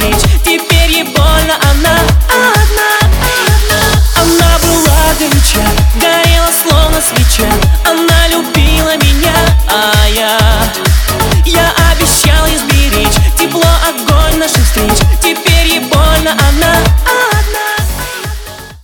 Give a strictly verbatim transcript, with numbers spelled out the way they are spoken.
встреч. Теперь ей больно, она одна, одна. Она была горяча, горела словно свеча. Она любила меня, а я Я обещал ей сберечь тепло, огонь наших встреч. Теперь ей больно, она